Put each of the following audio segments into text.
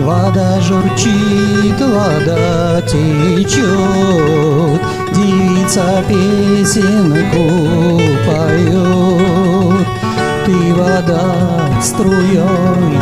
Вода журчит, вода течет, девица песенку поет. Ты, вода, струей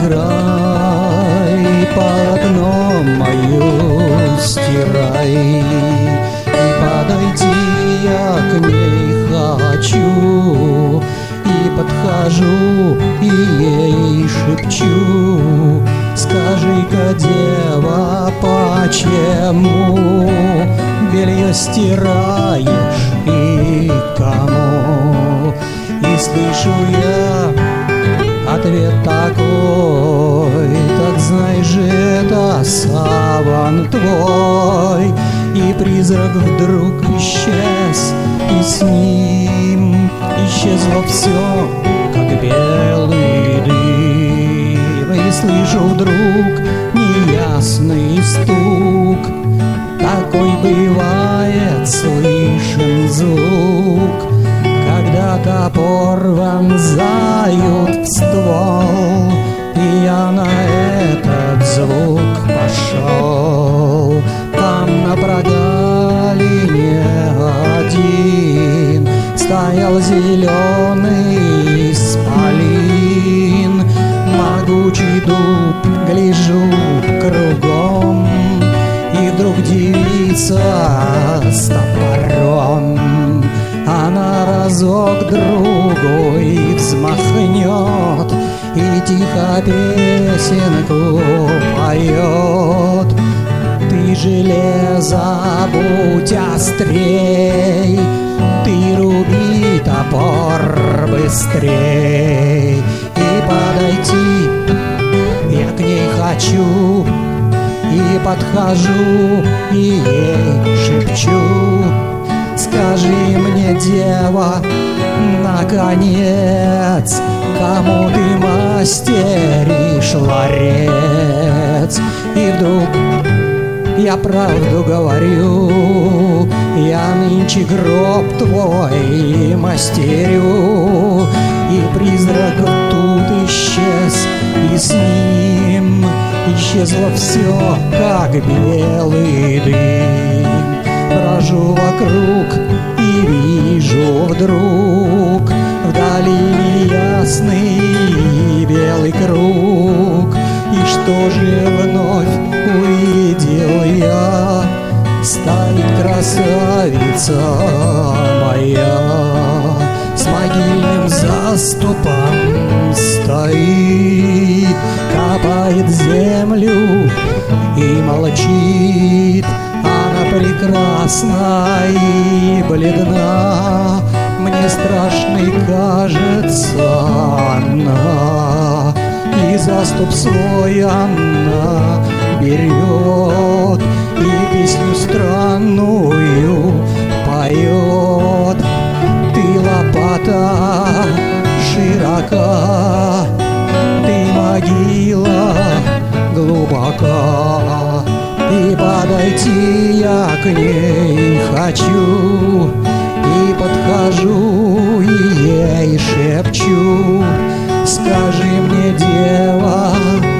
играй, полотно мое стирай. И подойти я к ней хочу, и подхожу, и ей шепчу: скажи-ка, дева, почему белье стираешь и кому? И слышу я ответ такой: так знай же, это саван твой. И призрак вдруг исчез, и с ним исчезло все, как белый дым. И слышу вдруг неясный стук, такой бывает слышен звук, когда топор вонзают в ствол. И я на этот звук пошел. Там на прогалине один стоял зеленый исполин. Могучий дуб, гляжу кругом, и вдруг девица с топором. Она разок другой взмахнет и тихо песенку поет. Ты, железо, будь острей, ты руби топор быстрей. И подойти я к ней хочу, и подхожу, и ей шепчу: скажи мне, дева, наконец, кому ты мастеришь ларец? И вдруг я правду говорю, я нынче гроб твой мастерю. И призрак тут исчез, и с ним исчезло все, как белый дым. Брожу вокруг и вижу вдруг вдали ясный белый круг. И что же вновь увидел я? Стоит красавица моя, с могильным заступом стоит, копает землю и молчит. Она прекрасна и бледна, мне страшной кажется она. И заступ свой она берет, и песню странную поет. Ты, лопата, широка, ты, могила, глубока. И подойти я к ней хочу, и подхожу, и ей шепчу: скажи мне, дева,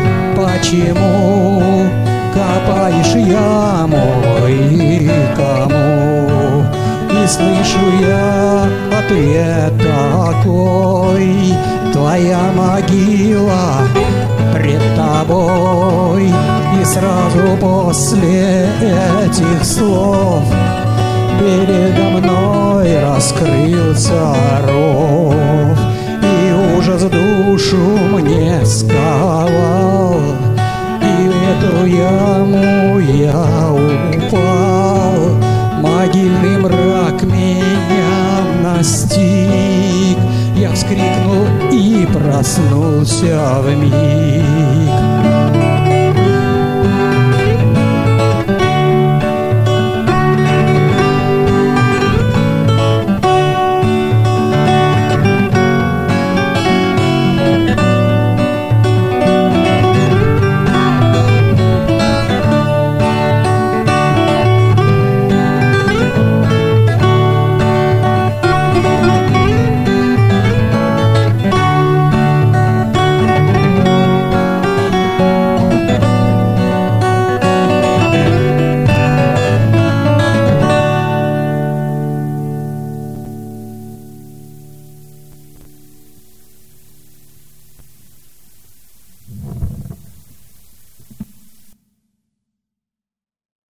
почему копаешь яму и кому? И слышу я ответ такой: твоя могила пред тобой. И сразу после этих слов передо мной раскрылся ров, и ужас душу мне сковал, и в эту яму я упал. Могильный мрак меня настиг, я вскрикнул и проснулся вмиг.